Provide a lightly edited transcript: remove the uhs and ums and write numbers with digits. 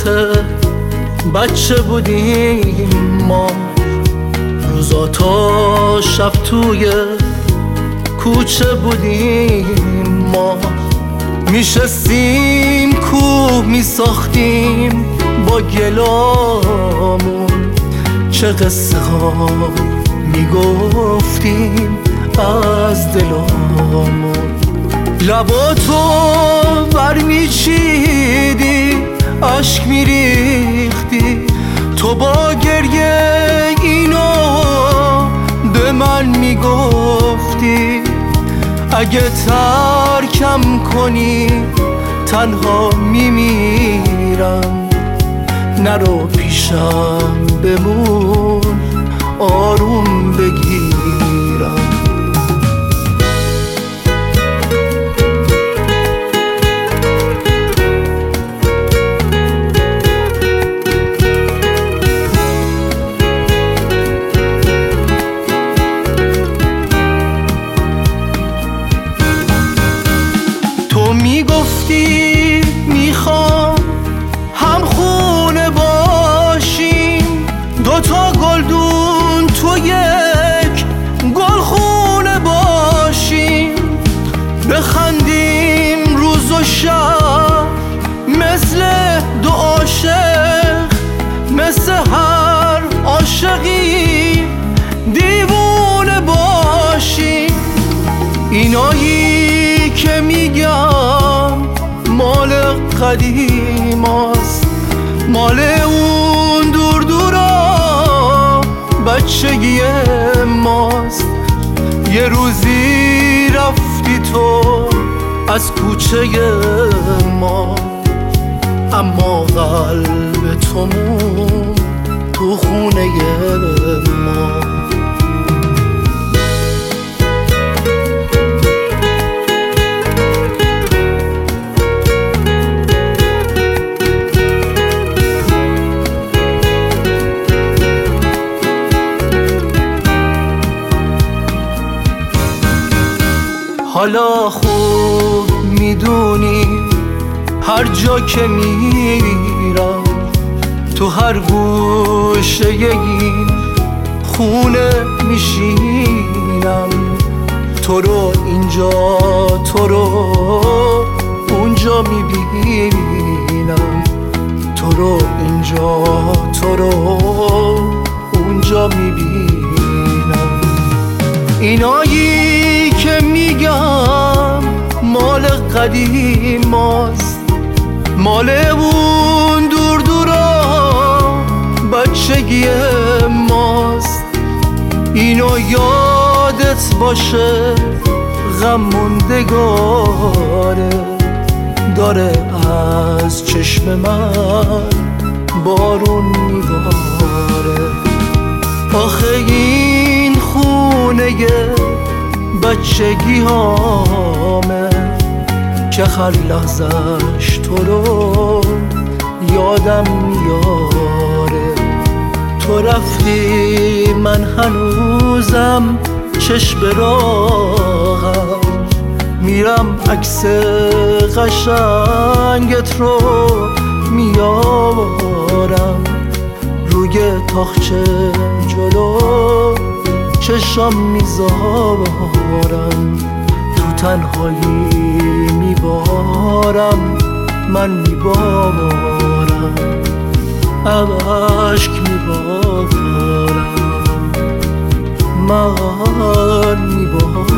یادته بچه بودیم ما، روزا تا شب توی کوچه بودیم ما، میشستیم کوه میساختیم با گلامون، چه قصه ها میگفتیم از دلامون. لباتو برمیچیدی عشق میریختی، تو با گریه اینو به من میگفتی، اگه ترکم کنی تنها میمیرم، نرو پیشم بمون آروم بگیرم. تو میگفتی میخوام هم خونه باشیم، دوتا گلدون تو یک گلخونه باشیم، بخندیم روز و شب مثل دو عاشق، مثل هر عاشقی دیوونه باشیم. اینایی که میگم مال قدیم است، مال اون دور دورا بچگی ماست. یه روزی رفتی تو از کوچه ما، اما قلب تو مون تو خونه ما. حالا خوب میدونی هر جا که میرم، تو هر گوشه این خونه میشینم، تو رو اینجا تو رو اونجا میبینم، تو رو اینجا تو رو اونجا میبینم. اینایی که میگم مال قدیم است، مال اون دور دورا بچگی ماست. اینو یادت باشه غم موندگاره، داره از چشم من بارون میباره. آخه این خونه بچگی هامه که هر لحظش تو رو یادم میاره. تو رفتی من هنوزم چشم راهم، میرم عکس قشنگت رو میارم، روی تاخچه جلو چشام میذارم، تو تنهایی میبارم، من میبارم، اشک میبارم، من میبارم.